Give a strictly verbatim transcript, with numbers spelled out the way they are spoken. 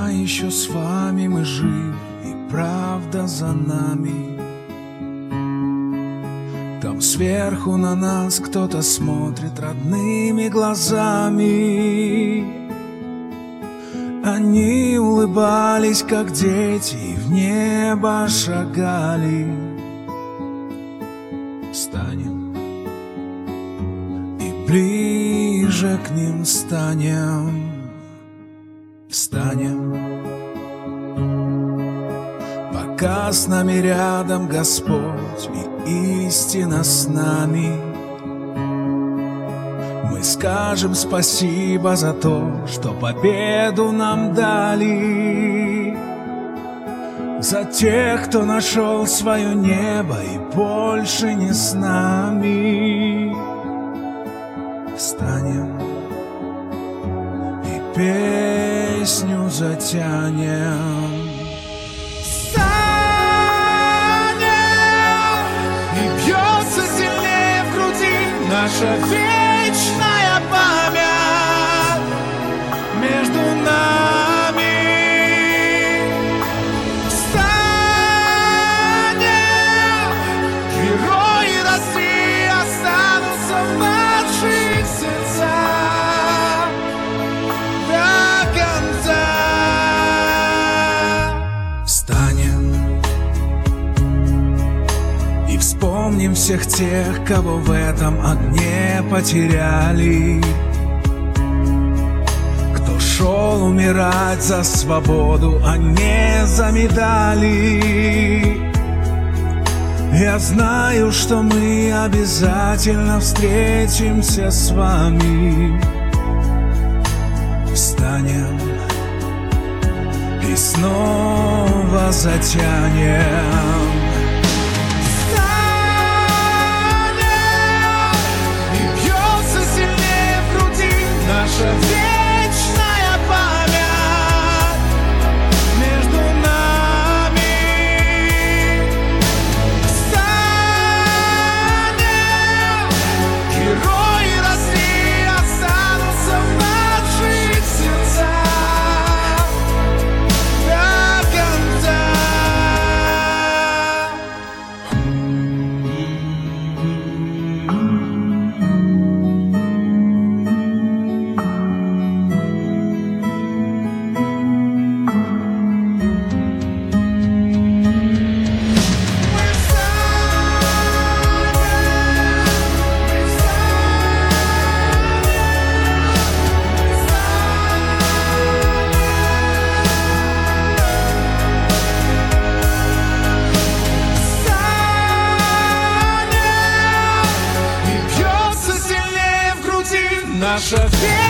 Пока еще с вами мы живы, и правда за нами. Там сверху на нас кто-то смотрит родными глазами. Они улыбались, как дети, и в небо шагали. Встанем и ближе к ним станем. Встанем, пока с нами рядом Господь и истина с нами. Мы скажем спасибо за то, что победу нам дали, за тех, кто нашел свое небо и больше не с нами. Встанем и песню затянем. Наша вечная память между нами. Встанем, герои России останутся в наших сердцах до конца. Встанем и вспомним всех тех, кого в этом огне потеряли, кто шел умирать за свободу, а не за медали. Я знаю, что мы обязательно встретимся с вами. Встанем и снова затянем. Наша вечная память между нами. Встанем, герои России останутся в наших сердцах до конца. Наша